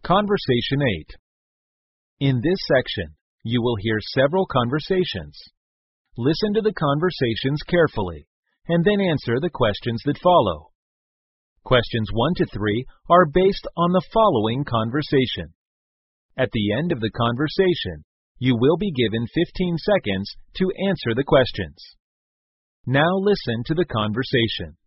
Conversation 8. In this section, you will hear several conversations. Listen to the conversations carefully, and then answer the questions that follow. Questions 1 to 3 are based on the following conversation. At the end of the conversation, you will be given 15 seconds to answer the questions. Now listen to the conversation.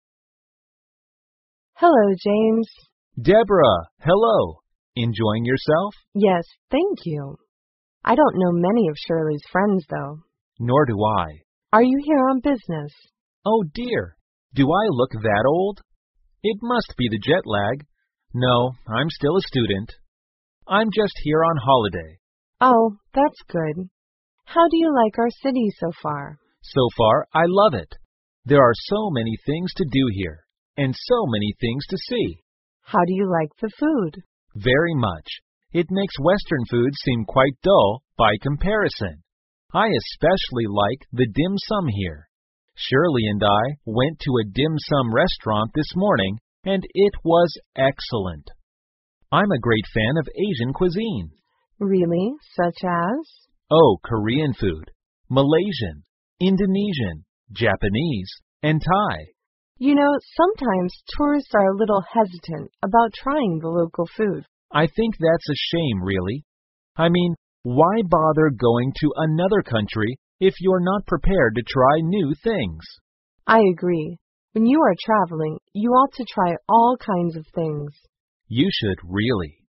Hello, James. Deborah, hello. Enjoying yourself? Yes, thank you. I don't know many of Shirley's friends, though. Nor do I. Are you here on business? Oh dear, do I look that old? It must be the jet lag. No, I'm still a student. I'm just here on holiday. Oh, that's good. How do you like our city so far? So far, I love it. There are so many things to do here, and so many things to see. How do you like the food? Very much. It makes Western food seem quite dull by comparison. I especially like the dim sum here. Shirley and I went to a dim sum restaurant this morning, and it was excellent. I'm a great fan of Asian cuisine. Really? Such as? Oh, Korean food, Malaysian, Indonesian, Japanese, and Thai. You know, sometimes tourists are a little hesitant about trying the local food. I think that's a shame, really. I mean, why bother going to another country if you're not prepared to try new things? I agree. When you are traveling, you ought to try all kinds of things. You should really.